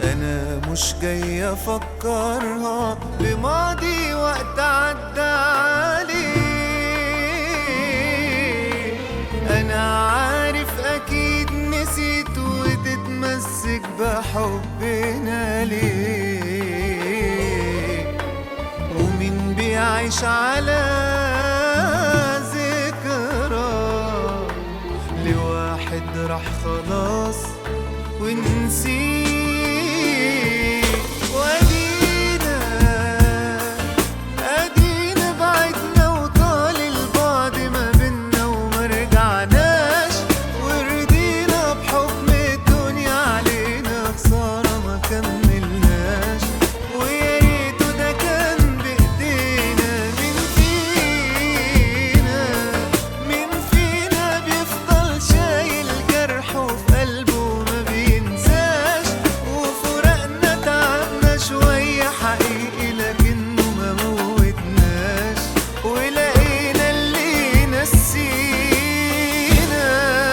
أنا مش جاي أفكرها بماضي وقت عدى عليه. أنا عارف أكيد نسيت وتتمسك بحبنا ليه. ومين بيعيش على ذكرى لواحد راح خلاص ونسيه. ادينا بعدنا وطال البعد ما بينا وما رجعناش، ورضينا بحكم الدنيا علينا خسارة ما كملناش. ويا ريته ده كان بايدينا. مين فينا بيفضل شايل جرحه في قلبه ما بينساش. وفراقنا تعبنا شوية حقيقي لكنه ما موتناش، ولقينا اللي نسينا.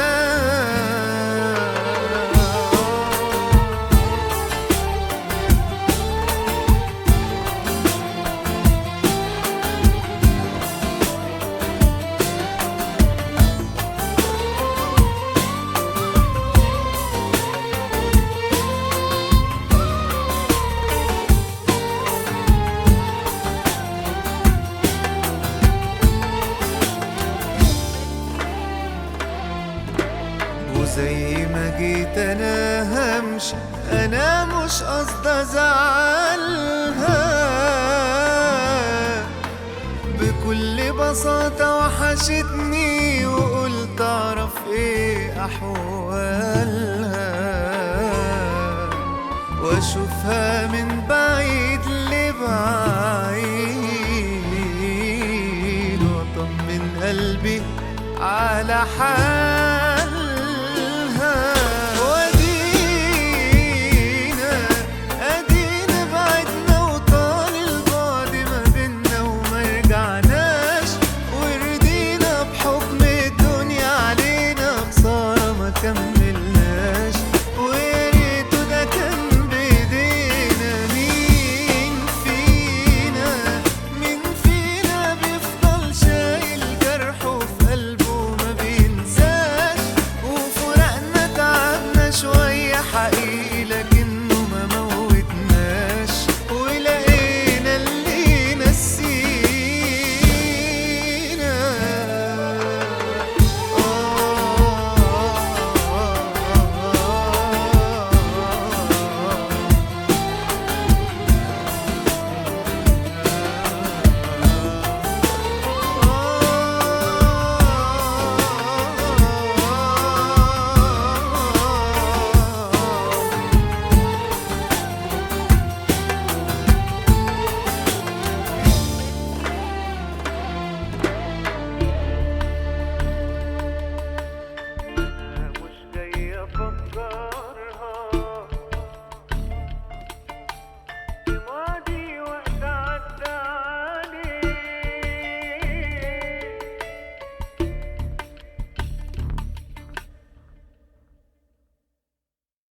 وزي ما جيت انا همشي، انا مش قصدي ازعلها. بكل بساطة وحشتني وقلت اعرف ايه احوالها، واشوفها من بعيد لبعيد واطمن قلبي على حالها.